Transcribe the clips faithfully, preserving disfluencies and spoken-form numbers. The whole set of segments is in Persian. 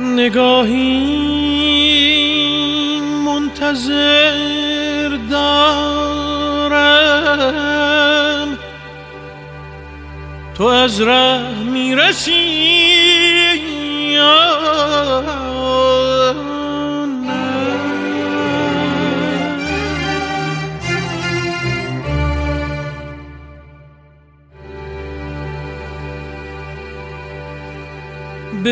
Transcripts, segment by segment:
نگاهی منتظر دارم تو از ره میرسی یا نه. به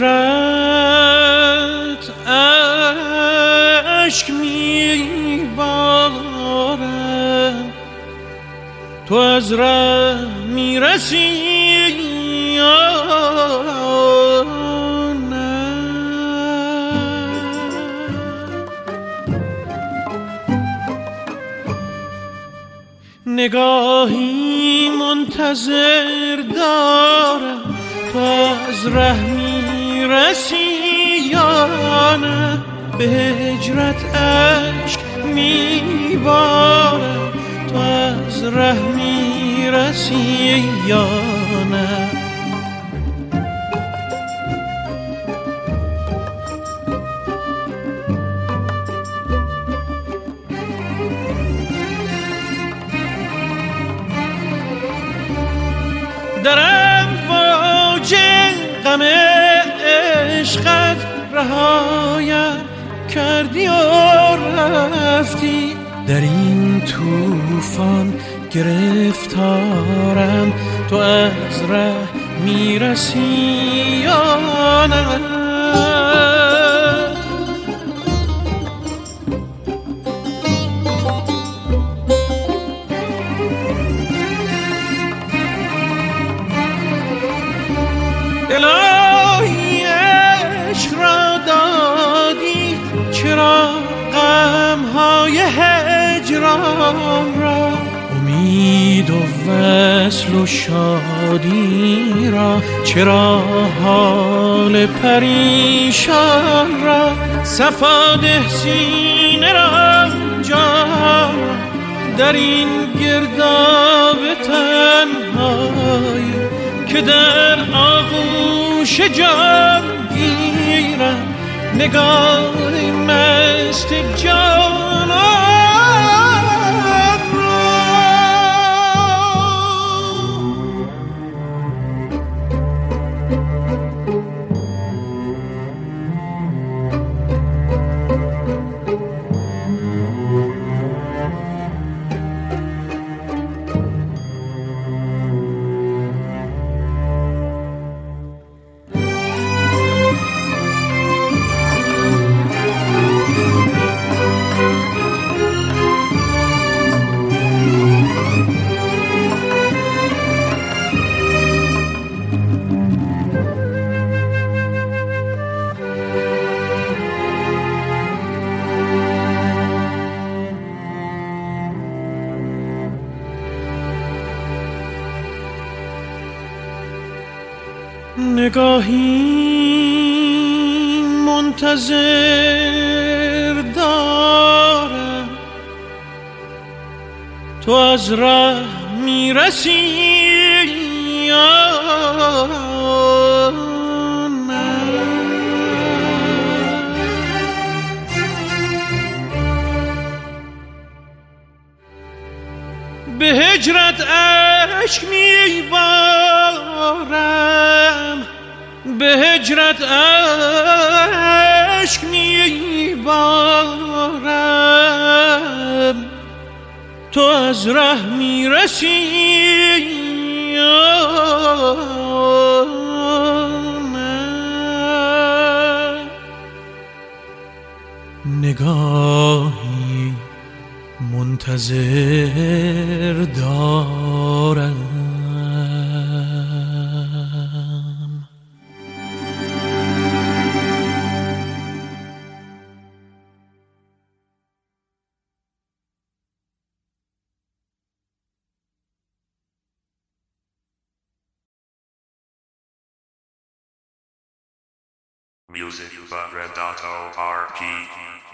هجرت اشک میبارم تو از ره میرسی یا نه. نگاهی منتظر دارم تو از ره میرسی یا نه. به هجرت اشک میبارم تو از ره میرسی یا نه. درم واجه غم عشقت رهایم کردی و رفتی. در این طوفان گرفتارم تو از ره میرسی یا نه. الهی عشق را دادی چرا غمهای هجران را. امید و وصل و شادی را چرا حال پریشان را. صفا ده سینه را جان در این گرداب تنهایی که در آغوش جان گیرم نگاه مست جانان را. نگاهی منتظر دارم تو از ره میرسی یا نه. به هجرت اشک میبارم به هجرت اشک میبارم تو از ره میرسی یا نه. نگاهی منتظر دارم Music by Red Dot O R P.